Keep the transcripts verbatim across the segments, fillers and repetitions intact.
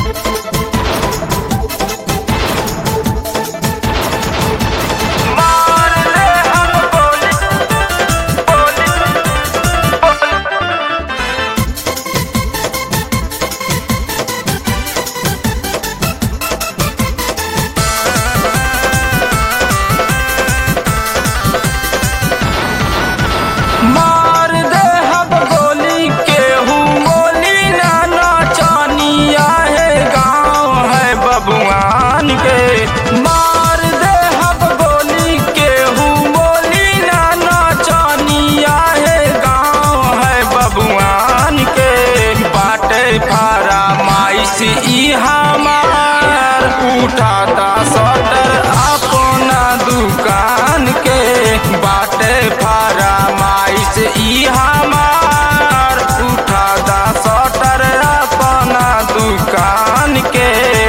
मार दे हम गोली केहू बोली ना नचनिया है गाँव है बबुआन के। मार दे हम गोली केहू बोली ना नचनिया है गाँव है बबुआन के। बाटे फारा माइस ई हमार उठाता सटर अपना दुकान के। बाटे फारा माइस ई हमार उठाता सटर अपना दुकान के।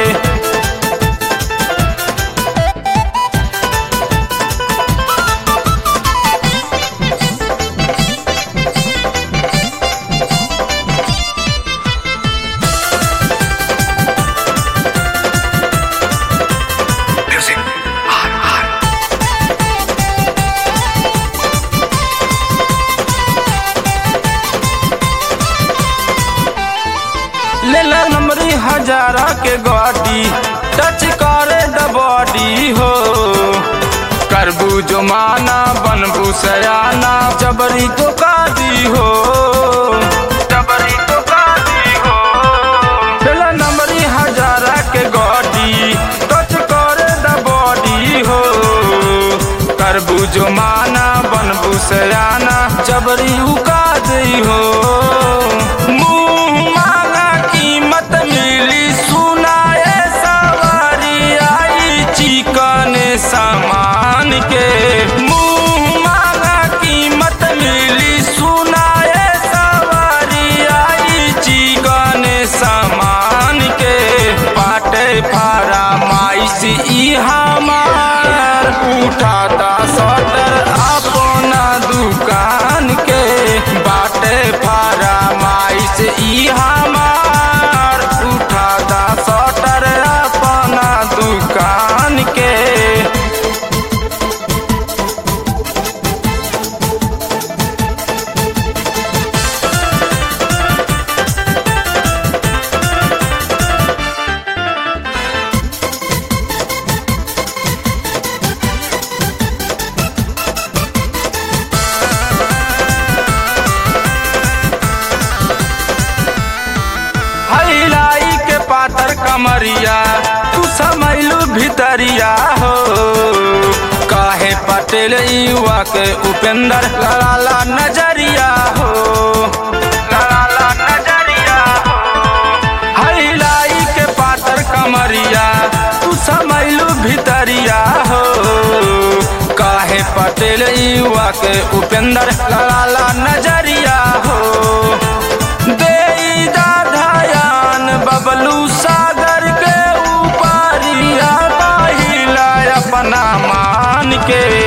ले ला नंबरी हजारा के गाड़ी टच करे द बॉडी हो। करबू जो माना बनबू सयाना जबरी तो कादी हो। जबरी तो कादी हो। ले ला नंबरी हजारा के गाड़ी टच करे द बॉडी हो। करबू जो माना बनबू सयाना जबरी उकादी हो। सामान के मुँह मांगा कीमत मिली सुनाए सवारी आई चिकन सामान के। बाटे फारा माइस ई हमार उठाता सटर अपना दुकान के। बाटे फारा माइस ई हमार उठाता सटर अपना दुकान के। हईलाई के पातर कमरिया तू समैलू भितरिया हो। काहे पटेल युवा के उपेंद्र लड़ाला नजरिया हो। लड़ाला नजरिया हो। हईलाई के पातर कमरिया तू समैलू भितरिया हो। काहे पटेल युवा के उपेंद्र लड़ाला नजरिया हो। बबलू सागर के ऊपरिया बाहिला अपना मान के।